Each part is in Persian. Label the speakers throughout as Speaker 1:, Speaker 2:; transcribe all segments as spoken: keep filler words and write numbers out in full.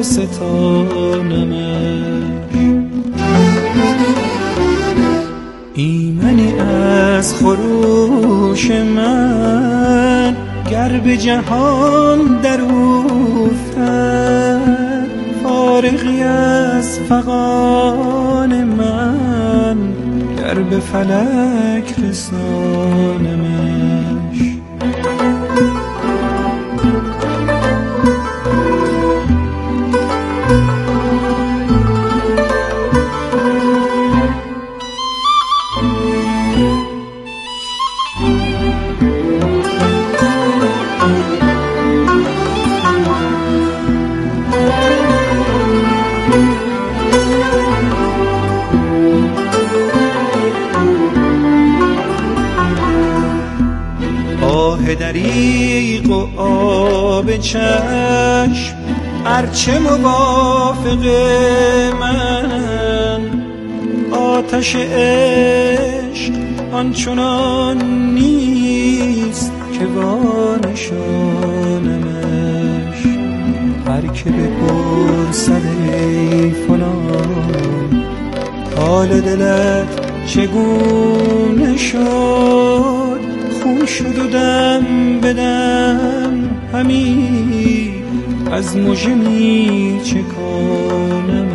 Speaker 1: ستانمش. ایمنی از خروش من گر به جهان در افتد، فارغی از فغان من گر به فلک رسانمش. دریغ و آب چشم ارچه موافق من، آتش عشق آنچنان نیست که وانشانمش. هر که بپرسد ای فلان حال دلت چگونه شد، خون شد و دم بدم همی از مژه می چکانمش.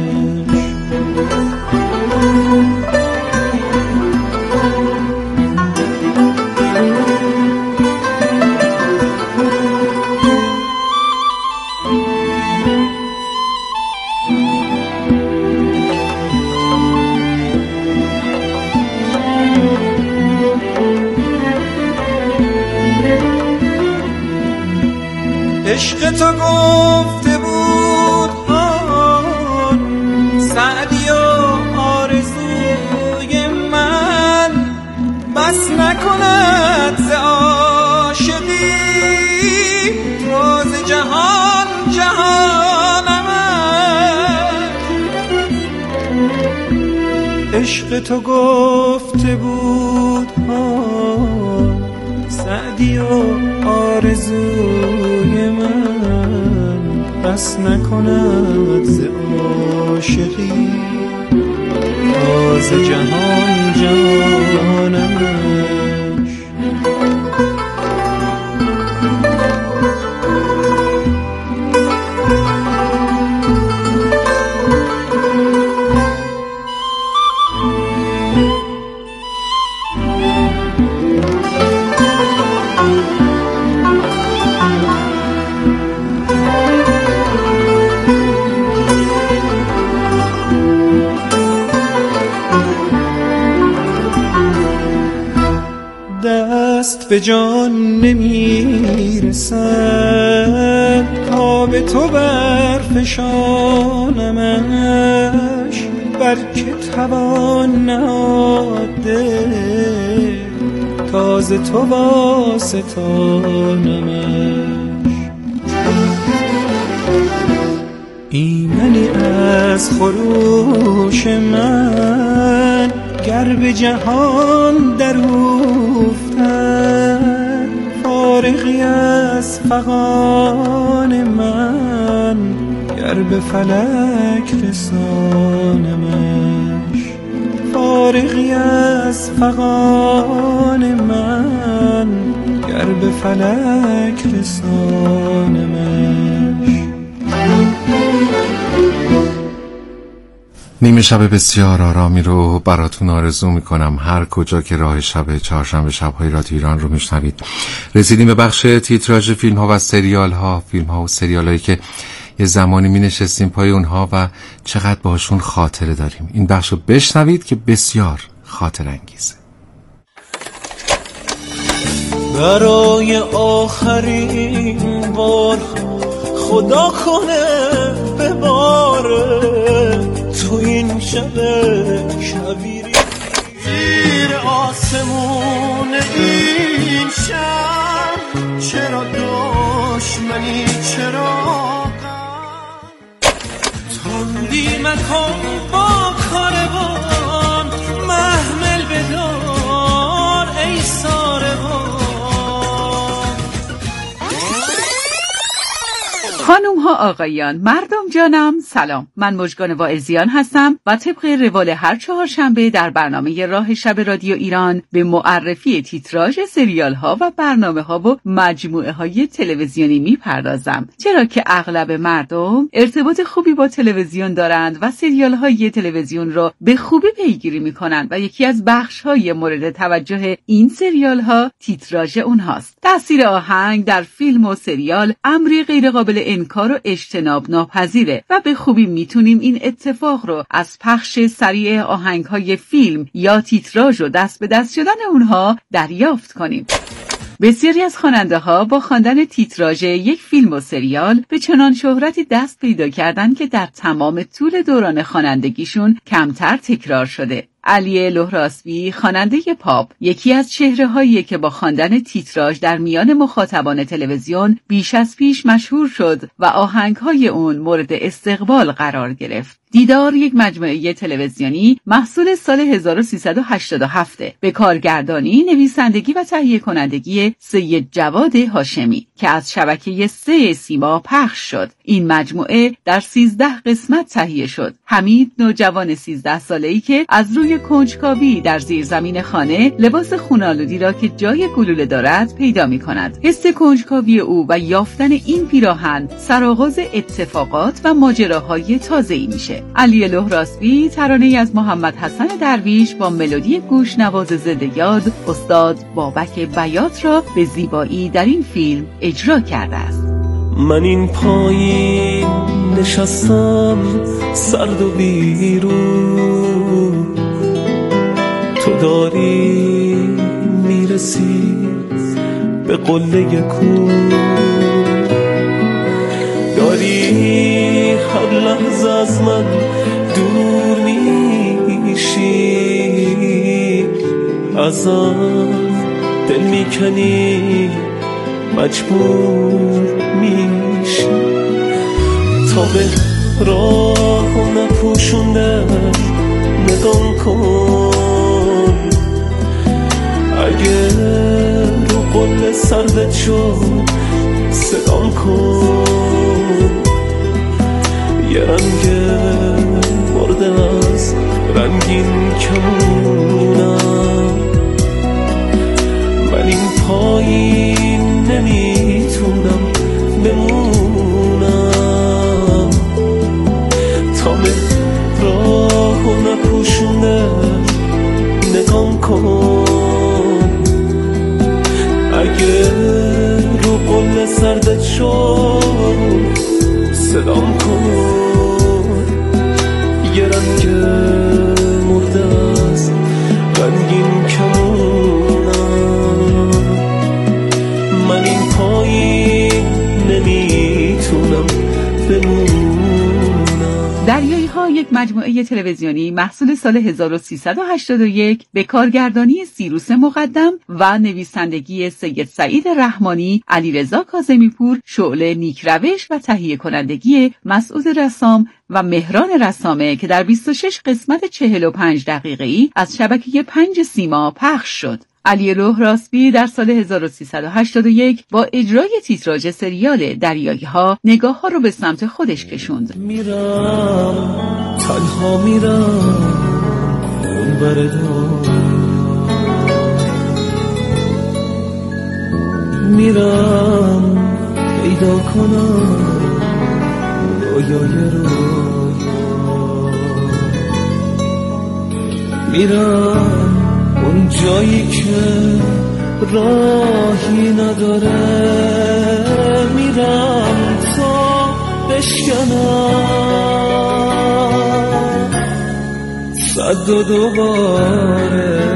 Speaker 1: عشق تو گفته بود آن سعدی و آرزوی من، بس نکند ز عاشقی راز جهان جهانمش. عشق تو گفته بود آن سعدی و آرزوی من، بس نکند ز عاشقی راز جهان جانمش. دست به جان نمیرسد تا به تو برفشانمش، بلکه توان نهاده تازه تو واسطانمش. ایمنی از خروش من گر به جهان در افتد، فارغی از فغان من گر به فلک رسانمش. فارغی از فغان من گر به فلک رسانمش.
Speaker 2: نیمه شب بسیار آرامی رو براتون آرزو میکنم هر کجا که راه شب چهارشنبه شب‌های رادیو ایران رو میشنوید. رسیدیم به بخش تیتراژ فیلم ها و سریال ها، فیلم ها و سریال هایی که یه زمانی می نشستیم پای اونها و چقدر باشون خاطره داریم. این بخش رو بشنوید که بسیار خاطر انگیزه.
Speaker 1: برای آخرین بار خدا کنه بباره تو این شب شبیری زیر آسمون این شب. چرا دشمنی چرا تندی مکن با کاروان، محمل بدار ای ساربان.
Speaker 3: خانم ها آقایان، مردم جانم، سلام. من مژگان واعظیان هستم و طبق روال هر چهارشنبه در برنامه راه شب رادیو ایران به معرفی تیتراژ سریال ها و برنامه ها و مجموعه های تلویزیونی میپردازم، چرا که اغلب مردم ارتباط خوبی با تلویزیون دارند و سریال های تلویزیون رو به خوبی پیگیری میکنند و یکی از بخش های مورد توجه این سریال ها تیتراژ اونهاست. تاثیر آهنگ در فیلم و سریال امری غیر قابل انکار و اجتناب ناپذیره و به خوبی میتونیم این اتفاق رو از پخش سریع آهنگ‌های فیلم یا تیتراژ و دست به دست شدن اونها دریافت کنیم. بسیاری از خواننده‌ها با خواندن تیتراژ یک فیلم و سریال به چنان شهرتی دست پیدا کردن که در تمام طول دوران خوانندگیشون کمتر تکرار شده. علی لهراسبی، خواننده پاپ، یکی از چهره‌هایی که با خواندن تیتراژ در میان مخاطبان تلویزیون بیش از پیش مشهور شد و آهنگ‌های اون مورد استقبال قرار گرفت. دیدار یک مجموعه تلویزیونی محصول سال هزار و سیصد و هشتاد و هفت به کارگردانی، نویسندگی و تهیه کنندگی سید جواد هاشمی که از شبکه سه سیما پخش شد. این مجموعه در سیزده قسمت تهیه شد. حمید، نوجوان سیزده ساله‌ای که از روی کنجکاوی در زیر زمین خانه لباس خونالودی را که جای گلوله دارد پیدا می کند. حس کنجکاوی او و یافتن این پیراهن سرآغاز اتفاقات و ماجراهای تازه‌ای میشه. علی لهراسبی ترانه‌ای از محمد حسن درویش با ملودی گوشنواز زنده یاد استاد بابک بیات را به زیبایی در این فیلم اجرا کرده است.
Speaker 1: من این پایین نشستم سرد و بیرون، تو داری میرسی به قله کوه، داری هر لحظه از من دور میشی، ازم دل میکنی مجبور میشی، تا به راه نپوشونده نگام کن، اگه رو قله سردت شد صدام کن، یه رنگ مرده از رنگین کمونم، من این پایین نمیتونم بمونم، تا به راه و نپوشونه نگام کن، اگه رو قله سردت شد صدام کن، یه رنگ مرده از رنگین کمونم، من این پایین نمیتونم بمونم.
Speaker 3: دریایی ها یک مجموعه تلویزیونی محصول سال هزار و سیصد و هشتاد و یک به کارگردانی سیروس مقدم و نویسندگی سید سعید رحمانی، علیرضا کاظمی پور، شعله نیکروش و تهیه کنندگی مسعود رسام و مهران رسامه که در بیست و شش قسمت چهل و پنج دقیقه‌ای از شبکه پنج سیما پخش شد. علی لهراسبی در سال هزار و سیصد و هشتاد و یک با اجرای تیتراژ سریال دریایی ها نگاه ها رو به سمت خودش کشوند.
Speaker 1: میرم تنها میرم اون بردار، میرم پیدا کنم رویای رویا، میرم اون جایی که راهی نداره، میرم تا بشکنم صد و دوباره.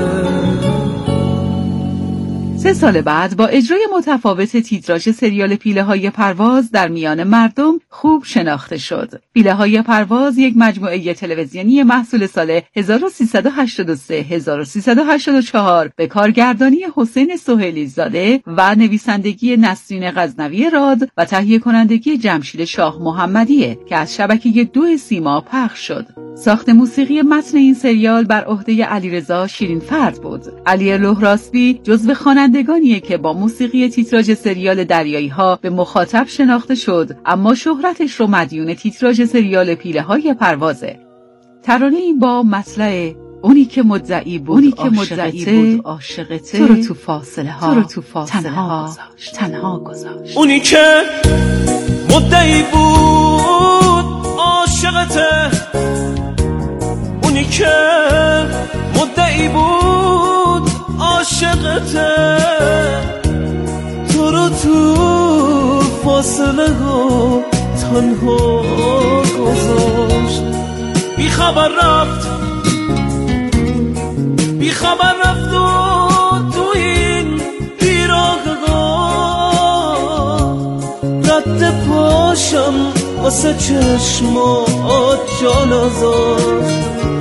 Speaker 3: سه سال بعد با اجرای متفاوت تیتراژ سریال پیله های پرواز در میان مردم خوب شناخته شد. پیله های پرواز یک مجموعه تلویزیونی محصول سال هزار و سیصد و هشتاد و سه هزار و سیصد و هشتاد و چهار به کارگردانی حسین سهیلی زاده و نویسندگی نسرین غزنوی راد و تهیه کنندگی جمشید شاه محمدیه که از شبکه دو سیما پخش شد. ساخت موسیقی متن این سریال بر عهده علیرضا شیرین‌فرد بود. علی لهراسبی جزو خوانندگانیه که با موسیقی تیتراژ سریال دریایی‌ها به مخاطب شناخته شد، اما شهرتش رو مدیون تیتراژ سریال پیله‌های پروازه. ترانه این با مطلع اونی که مدعی بود، اونی که مدعی بود عاشقته، تو رو تو فاصله ها، تو رو تو فاصله تنها گذاشت، تنها گذاشت.
Speaker 1: اونی که مدعی بود عاشقته، اونی که مدعی بود عاشقته، تو رو تو فاصله ها تنها گذاشت. بی خبر رفت، بی خبر رفت و تو این بیراغ رد پاشم واسه چشمات جان ازاش.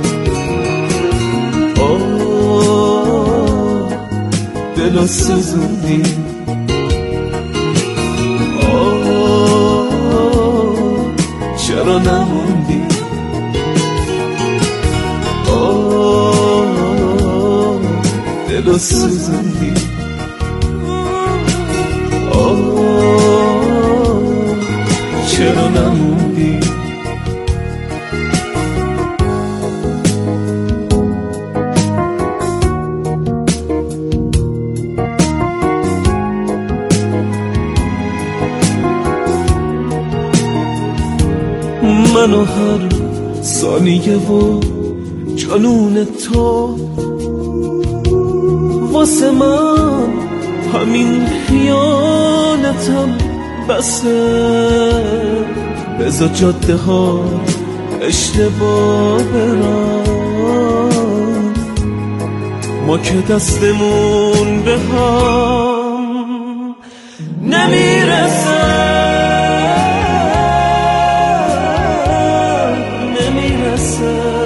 Speaker 1: آه دلو سوزوندی، آه چرا نموندی، آه دلو سوزوندی، آه چرا نموندی. منو هر ثانیه و جنون تو واسه من همین خیانتم بسه. بذار جاده ها اشتباه برن، ما که دستمون به هم نمیرسه، نمیرسه.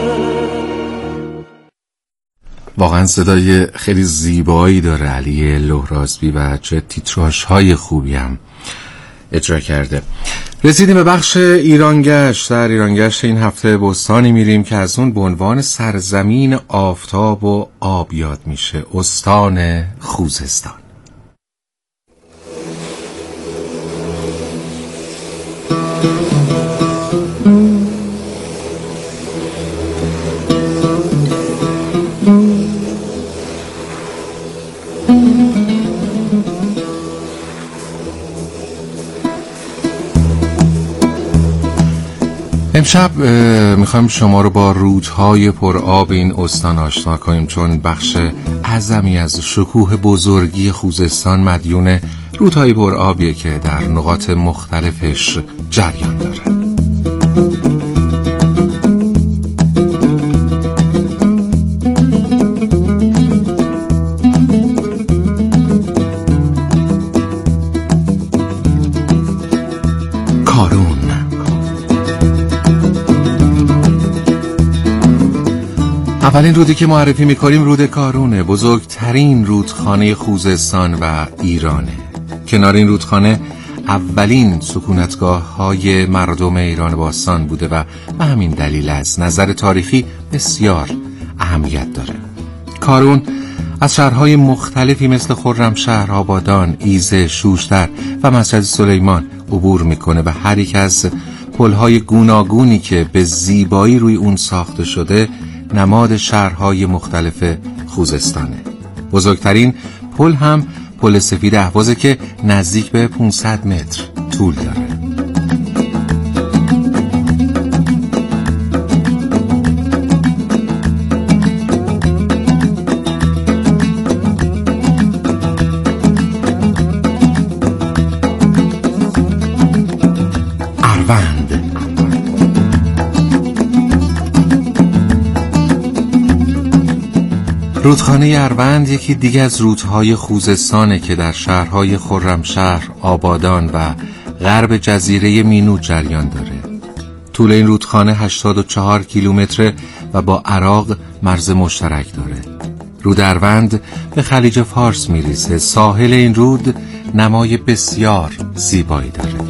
Speaker 2: واقعا صدای خیلی زیبایی داره علی لهراسبی و چه تیتراژهای خوبی هم اجرا کرده. رسیدیم به بخش ایرانگشت. در ایرانگشت این هفته بستانی میریم که از اون به عنوان سرزمین آفتاب و آب یاد میشه، استان خوزستان. امشب میخوایم شما رو با رودهای پرآب این استان آشنا کنیم، چون بخش اعظمی از شکوه بزرگی خوزستان مدیون رودهای پرآبیه که در نقاط مختلفش جریان داره. اولین رودی که معرفی میکنیم رود کارونه، بزرگترین رودخانه خوزستان و ایرانه. کنار این رودخانه اولین سکونتگاه های مردم ایران باستان بوده و به همین دلیل از نظر تاریخی بسیار اهمیت داره. کارون از شهرهای مختلفی مثل خرمشهر، آبادان، ایزه، شوشتر و مسجد سلیمان عبور میکنه و هر یک از پلهای گوناگونی که به زیبایی روی اون ساخته شده نماد شهرهای مختلف خوزستانه. بزرگترین پل هم پل سفید اهوازه که نزدیک به پانصد متر طول داره. اروند رودخانه اروند یکی دیگه از رودهای خوزستانه که در شهرهای خرمشهر، آبادان و غرب جزیره مینو جریان داره. طول این رودخانه هشتاد و چهار کیلومتره و با عراق مرز مشترک داره. رود اروند به خلیج فارس میریزه. ساحل این رود نمای بسیار زیبایی داره.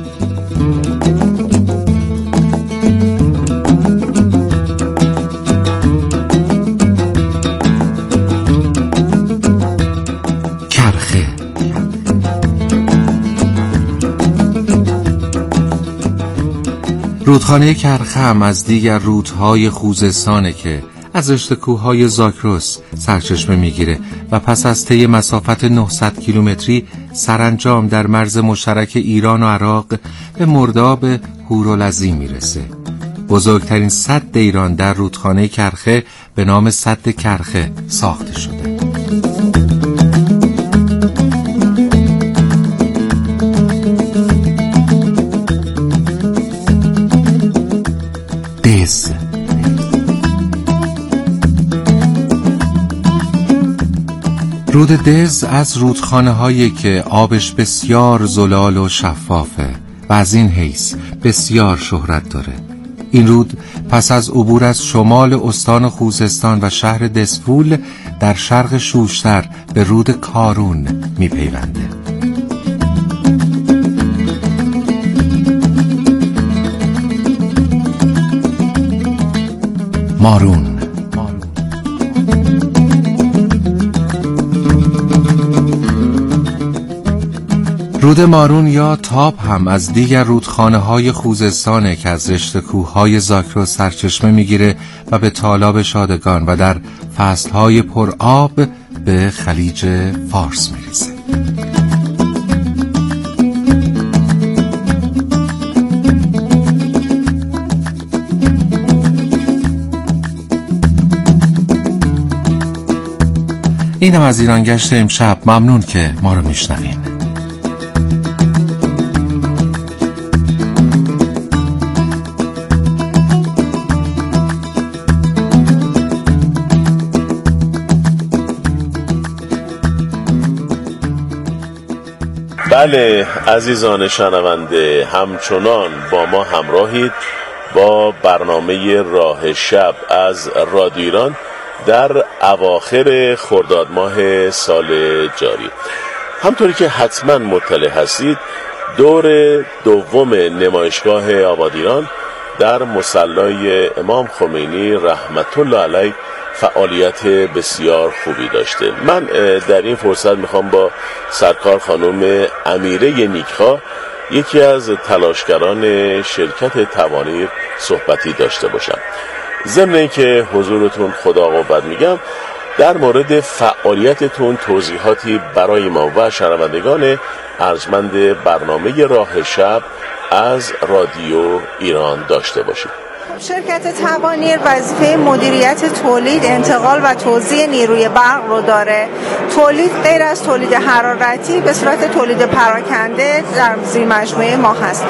Speaker 2: رودخانه کرخه هم از دیگر رودهای خوزستانه که از رشته کوههای زاگرس سرچشمه میگیره و پس از طی مسافت نهصد کیلومتری سرانجام در مرز مشترک ایران و عراق به مرداب هورالعظیم میرسه. بزرگترین سد ایران در رودخانه کرخه به نام سد کرخه ساخته شده. دز رود دز از رودخانه هایی که آبش بسیار زلال و شفافه و از این حیث بسیار شهرت داره. این رود پس از عبور از شمال استان خوزستان و شهر دسفول در شرق شوشتر به رود کارون میپیونده. مارون رود مارون یا تاب هم از دیگر رودخانه های خوزستانه که از رشته کوههای زاگرس سرچشمه میگیره و به تالاب شادگان و در فصلهای پر آب به خلیج فارس میرسه. اینم از ایران گشت امشب. ممنون که ما رو میشنوین.
Speaker 4: بله عزیزان شنونده، همچنان با ما همراهید با برنامه راه شب از رادیو ایران در اواخر خرداد ماه سال جاری. همطوری که حتما مطلع هستید، دور دوم نمایشگاه آباد ایران در مصلی امام خمینی رحمت الله علیه فعالیت بسیار خوبی داشته. من در این فرصت میخوام با سرکار خانم امیره نیکخواه، یکی از تلاشگران شرکت توانیر، صحبتی داشته باشم. ضمن اینکه حضورتون خدا قوت میگم، در مورد فعالیتتون توضیحاتی برای ما و شنوندگان ارجمند برنامه راه شب از رادیو ایران داشته باشید.
Speaker 5: شرکت توانیر وظیفه مدیریت تولید، انتقال و توزیع نیروی برق رو داره. تولید غیر از تولید حرارتی به صورت تولید پراکنده در زیر مجموعه ما هست.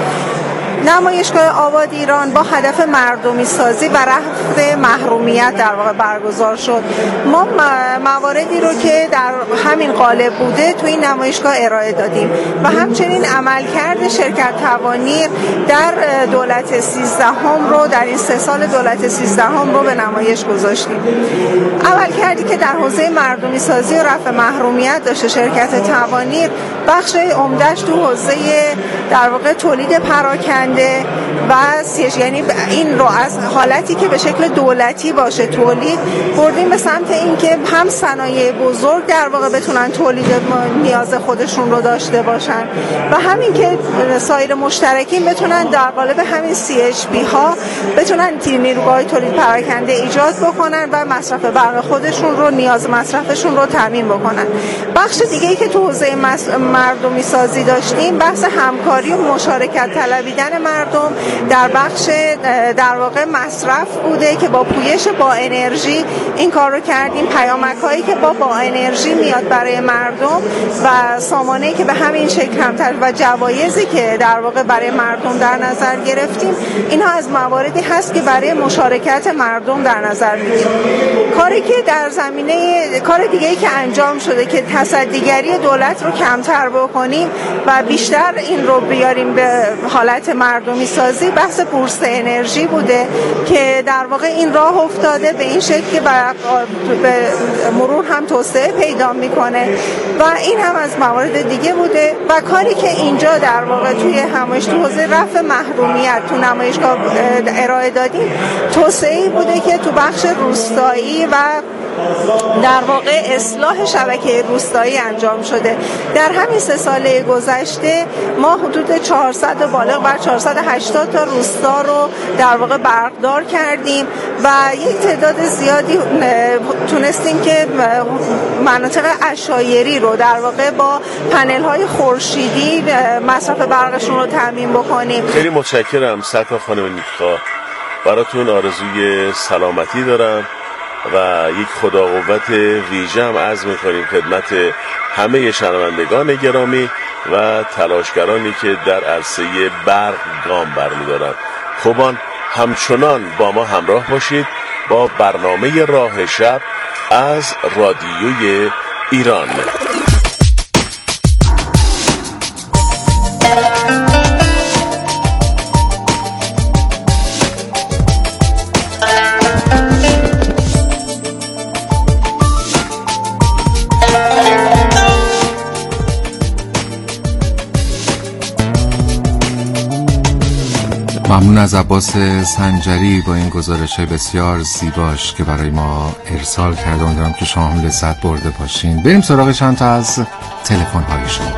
Speaker 5: نمایشگاه آباد ایران با هدف مردمی سازی و رفع محرومیت در واقع برگزار شد. ما مواردی رو که در همین قالب بوده تو این نمایشگاه ارائه دادیم و همچنین عملکرد شرکت توانیر در دولت سیزدهم رو در این سه سال دولت سیزدهم رو به نمایش گذاشتیم. عملکردی که در حوزه مردمی سازی و رفع محرومیت داشته شرکت توانیر، بخش عمده‌اش تو حوزه در واقع تولید پراکنده و سیش، یعنی این رو از حالتی که به شکل دولتی باشه تولید بردیم به سمت این که هم صنایع بزرگ در واقع بتونن تولید نیاز خودشون رو داشته باشن و همین که سایر مشترکین بتونن در قالب همین سی اچ پی ها بتونن نیروگاه تولید پراکنده ایجاد بکنن و مصرف برق خودشون رو، نیاز مصرفشون رو تامین بکنن. بخش دیگه‌ای که تو حوزه مردمی سازی داشتیم بحث همکاری و مشارکت طلبیدن مردم در بخش در واقع مصرف بوده که با پویش با انرژی این کار رو کردیم. پیامک هایی که با با انرژی میاد برای مردم و سامانه‌ای که به همین شکل هم و جوایزی که در واقع برای مردم در نظر گرفتیم، اینها از مواردی هست که برای مشارکت مردم در نظر میگیریم. کاری که در زمینه کار دیگه‌ای که انجام شده که تصدیگری دولت رو کمتر بکنیم و بیشتر این رو بیاریم به حالت مردمی سازی، بحث بورس انرژی بوده که در واقع این راه افتاده به این شکل که به مرور هم توسعه پیدا میکنه و این هم از موارد دیگه بوده. و کاری که اینجا در واقع توی همایش تو حوزه رفع محرومیت تو نمایشگاه ارائه دادیم، توسعه‌ای بوده که تو بخش روستایی و در واقع اصلاح شبکه روستایی انجام شده. در همین سه ساله گذشته ما حدود چهارصد بالغ بر چهارصد و هشتاد تا روستا رو در واقع برقدار کردیم و یک تعداد زیادی تونستیم که مناطق عشایری رو در واقع با پنل های خورشیدی مصرف برقشون رو تامین بکنیم.
Speaker 4: خیلی متشکرم سرکار خانم نیکخواه، براتون آرزوی سلامتی دارم و یک خدا قوت ویژه هم عرض می‌کنیم خدمت همه شنوندگان گرامی و تلاشگرانی که در عرصه برق گام برمی‌دارند. خوبان همچنان با ما همراه باشید با برنامه راه شب از رادیوی ایران.
Speaker 2: ممنون از عباس سنجری با این گزارش بسیار زیباش که برای ما ارسال کرده. امیدوارم که شما هم لذت برده باشین. بریم سراغ چند تا از تلفن های شما.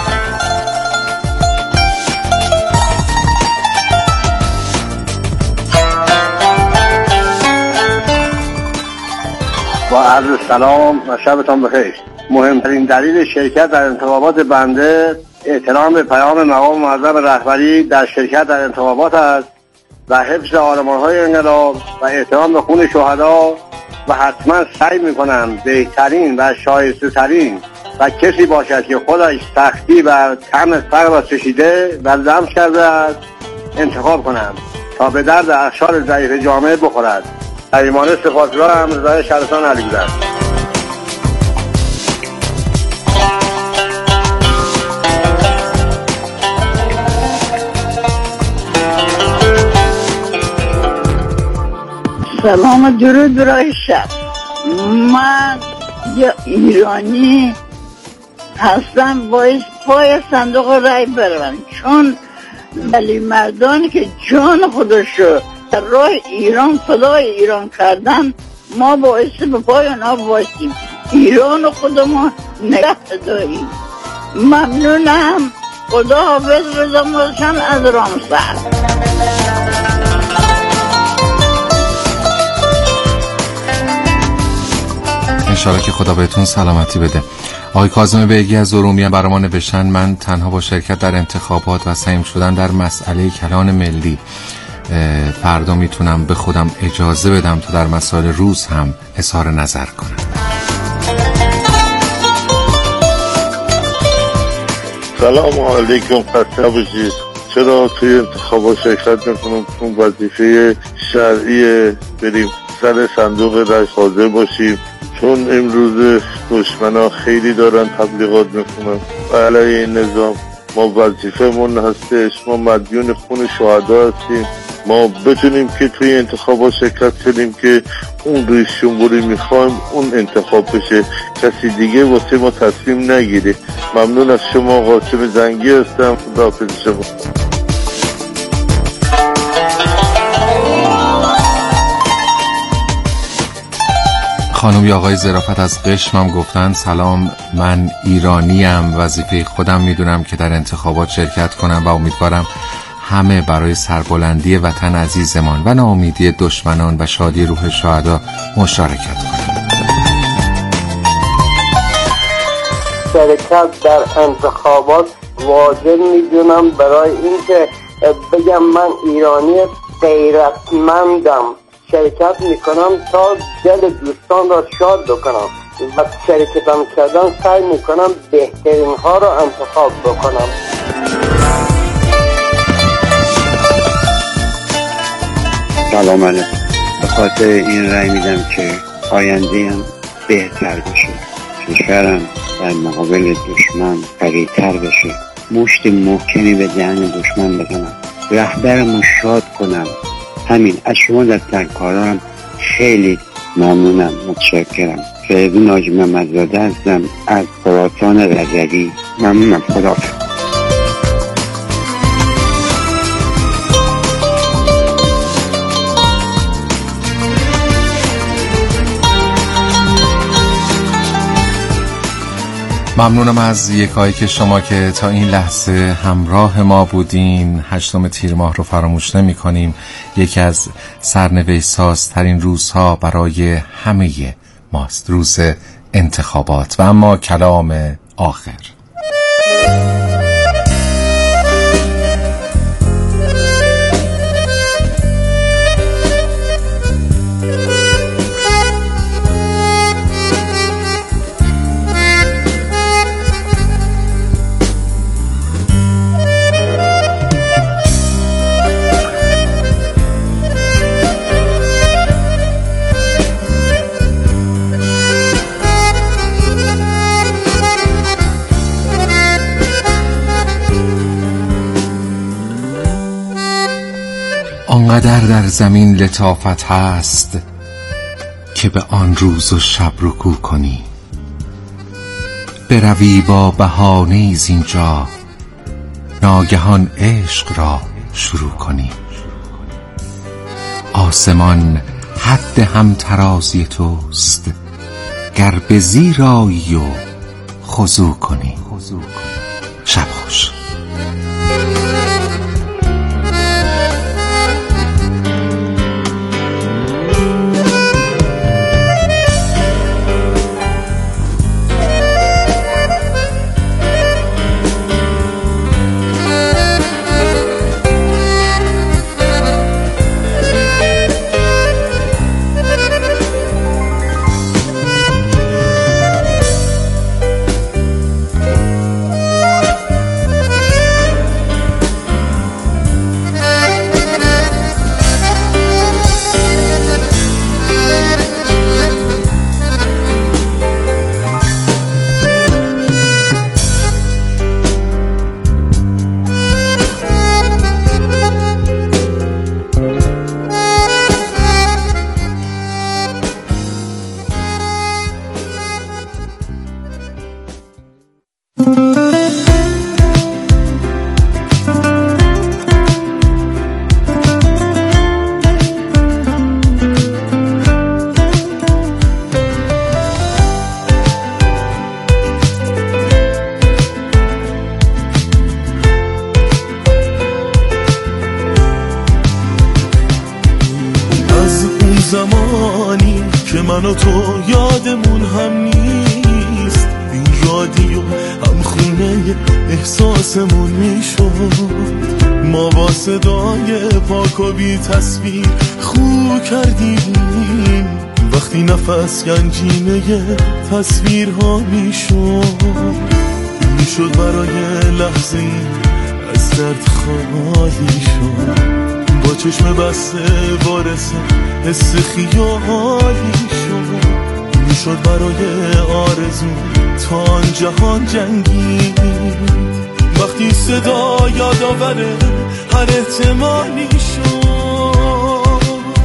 Speaker 6: با عرض سلام و شبتان بخیر. مهمترین دلیل شرکت در انتخابات بنده احترام به پیام مقام معظم رهبری در شرکت در انتخابات است و حفظ آرمان‌های انقلاب و احترام به خون شهدا و حتما سعی می‌کنم بهترین و شایسته‌ترین و کسی باشد که خودش سختی و طعم فقر را چشیده و لمس کرده است انتخاب کنم تا به درد اقشار ضعیف جامعه بخورد. ایمان سپاسگزارم. رضای شهرستان علیزاده.
Speaker 7: سلام درود برای شب. من یه ایرانی هستم، باید پای صندوق رای برم، چون ولی مردانی که جان خودشو در راه ایران فدای ایران کردن، ما باید به پای اونا باشیم، ایران خودمون نگه داریم. ممنونم. خدا حافظ. رضا مرشان از رامسر.
Speaker 2: انشاءالله که خدا بهتون سلامتی بده. آقای کاظم بیگی از ارومیه برای ما نوشتن من تنها با شرکت در انتخابات و سهیم شدن در مسئله کلان ملی فردا میتونم به خودم اجازه بدم تا در مسائل روز هم اظهار نظر کنم.
Speaker 8: سلام علیکم، خسته نباشید. چرا توی انتخابات شرکت نکنم؟ چون وظیفه شرعی بریم سر صندوق رای حاضر باشیم، چون امروز دشمنا خیلی دارن تبلیغات میکنن و علیه این نظام. ما وظیفه من هستش، ما مدیون خون شهدا هستیم، ما بتونیم که توی انتخابات شرکت کنیم که اون رئیس جمهوری میخوایم اون انتخاب بشه، کسی دیگه واسه ما تصمیم نگیره. ممنون از شما. قاسم زنگی هستم. خداحافظ شما.
Speaker 2: خانم یا آقای ظرافت از قشم هم گفتن سلام، من ایرانیم، وظیفه خودم میدونم که در انتخابات شرکت کنم و امیدوارم همه برای سربلندی وطن عزیزمان و ناامیدی دشمنان و شادی روح شهدا مشارکت کنم.
Speaker 6: شرکت در انتخابات واجب میدونم برای اینکه بگم من ایرانی غیرتمندم، شرکت میکنم تا دل دوستان را شاد بکنم و شرکتم کردن سعی میکنم بهترین ها را انتخاب بکنم.
Speaker 9: سلام علیکم. به خاطر این رأی میدم که آینده هم بهتر بشه، کشورم در مقابل دشمن قوی‌تر بشه، مشت محکمی به دهن دشمن بزنم، رهبرمو شاد کنم. همین. از شما دسترکاران خیلی ممنونم، متشکرم. فریدون حاجی محمدزاده هستم از خراسان رضوی. ممنونم. خداحافظ.
Speaker 2: ممنونم از یکایی که شما که تا این لحظه همراه ما بودین. هشتم تیر ماه رو فراموش نمی کنیم. یکی از سرنوشت‌سازترین روزها برای همه ماست، روز انتخابات. و اما کلام آخر. آنقدر در زمین لطافت هست که به آن روز و شب رکوع کنی، بروی با بهانه‌ای زینجا ناگهان عشق را شروع کنی. آسمان حد هم ترازی توست، گر به زیر آیی و خضوع کنی. شب خوش.
Speaker 1: زمانی که من و تو یادمون هم نیست، این رادیو هم خونه احساسمون میشد. ما با صدای پاک و بی تصویر خو کردیم وقتی نفس گنجینه تصویرها میشد. میشد برای لحظه از درد خالی شد، با چشم بسته وارث حس خیالی شد. میشد برای آرزو تا آن جهان جنگید، وقتی صدا یادآور هر احتمالی شد.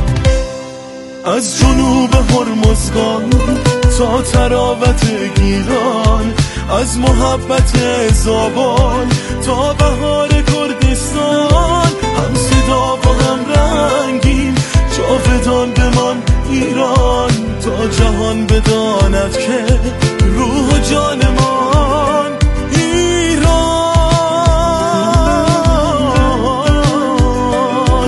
Speaker 1: از جنوب هرمزگان تا تراوت گیلان، از محبت زابان تا بهار کردستان، هم صدا با هم رنگیم جاودان بمان ایران، تا جهان بداند که روح و جانمان ایران.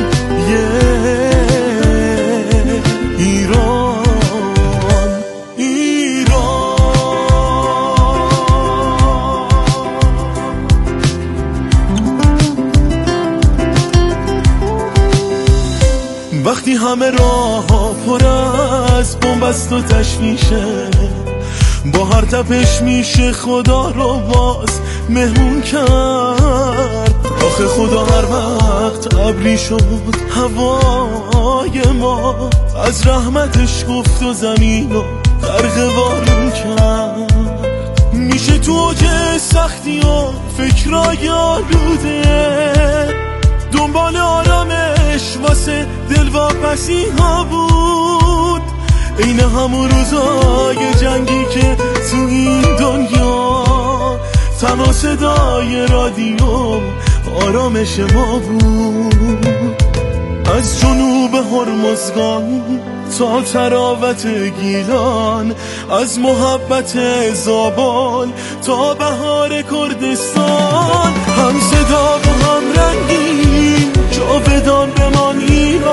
Speaker 1: yeah. ایران ایران. وقتی همه راه ها پر از بنبست و تشویشه، با هر تپش میشه خدا رو باز مهمون کرد. آخه خدا هر وقت ابری شد هوای ما، از رحمتش گفت و زمین رو غرقوارون کرد. میشه تو اوج سختی و فکرای آلوده، دنبال آرامش واسه دلواپسی ها بود. این همون روزای جنگی که تو این دنیا تنها صدای رادیو آرامش ما بود. از جنوب هرمزگان تا تراوت گیلان، از محبت زابل تا بهار کردستان. هم صدا و هم رنگین جاودان بمان ایران.